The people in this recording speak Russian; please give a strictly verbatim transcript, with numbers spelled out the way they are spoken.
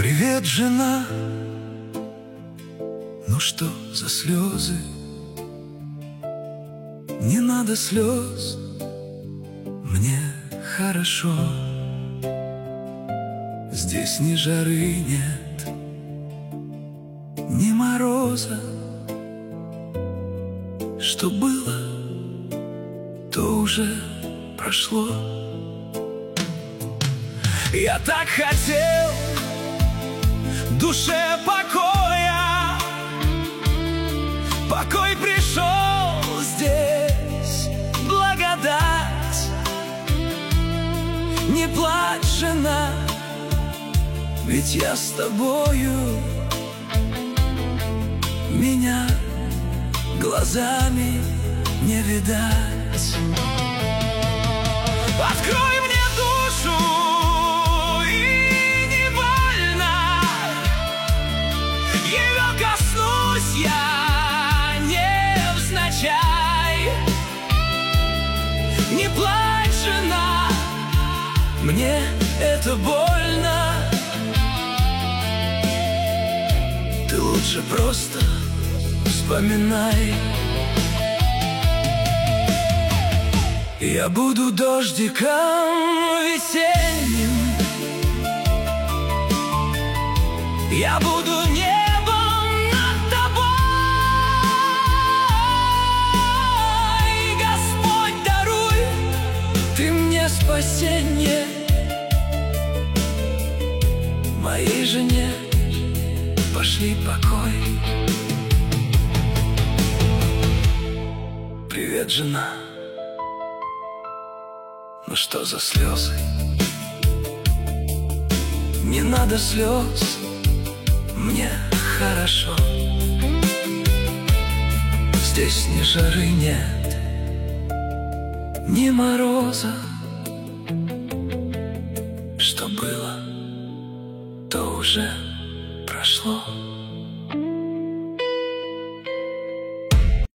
Привет, жена. Ну что за слезы? Не надо слез, мне хорошо. Здесь ни жары нет, ни мороза. Что было, то уже прошло. Я так хотел душе покоя, покой пришел здесь, благодать. Не плачь, жена, ведь я с тобою. Меня глазами не видать. Открой мне душу, и невольно ее коснусь я невзначай. Не плачь, жена, мне это больно. Ты лучше просто вспоминай. Я буду дождиком весенним, я буду небом над тобой. Господь, даруй ты мне спасенье, моей жене пошли покой. Привет, жена. Ну что за слезы? Не надо слез, мне хорошо. Здесь ни жары нет, ни мороза. Что было, то уже прошло.